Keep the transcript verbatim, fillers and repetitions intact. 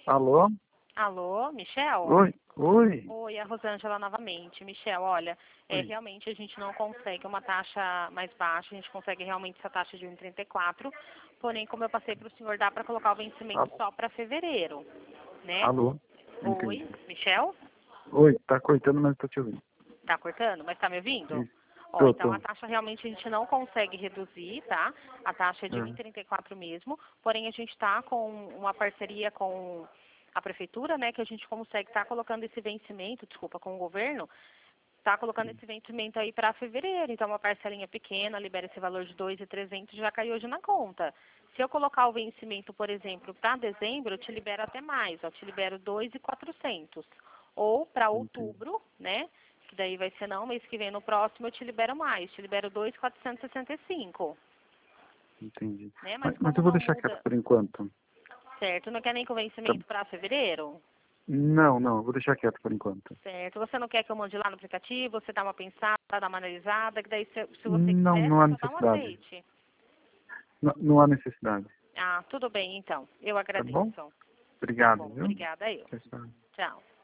Alô? Alô, Michel? Oi, oi. Oi, é a Rosângela novamente. Michel, olha, é, Oi. realmente a gente não consegue uma taxa mais baixa, a gente consegue realmente essa taxa de um vírgula trinta e quatro, porém, como eu passei para o senhor, dá para colocar o vencimento Alô? só para fevereiro, né? Alô? Oi, Entendi. Michel? Oi, tá cortando, mas tô te ouvindo. Tá cortando, mas tá me ouvindo? Isso. Ó, Tô, então a tô. taxa realmente a gente não consegue reduzir, tá? A taxa é de um vírgula É. trinta e quatro mesmo, porém a gente está com uma parceria com a prefeitura, né, que a gente consegue estar colocando esse vencimento, desculpa, com o governo, tá colocando esse vencimento aí para fevereiro. Então uma parcelinha pequena, libera esse valor de dois mil e trezentos, já cai hoje na conta. Se eu colocar o vencimento, por exemplo, para dezembro, eu te libero até mais, ó, te libero dois mil e quatrocentos. Ou para Entendi. outubro, né? Que daí vai ser não, mês que vem no próximo eu te libero mais, te libero dois mil quatrocentos e sessenta e cinco, Entendi. né? Mas Mas, mas como eu vou não deixar quieto muda, por enquanto. certo? Não quer nem com Tá... vencimento para fevereiro? Não, não, eu vou deixar quieto por enquanto. Certo. Você não quer que eu mande lá no aplicativo, você dá uma pensada, dá uma analisada, que daí se, se você Não, quiser, não você há só dá um necessidade. aceite. Não, não há necessidade. Ah, tudo bem então. Eu Tá bom? agradeço. Tá Obrigado, bom. viu? Obrigada eu. Tchau, tchau. Tchau.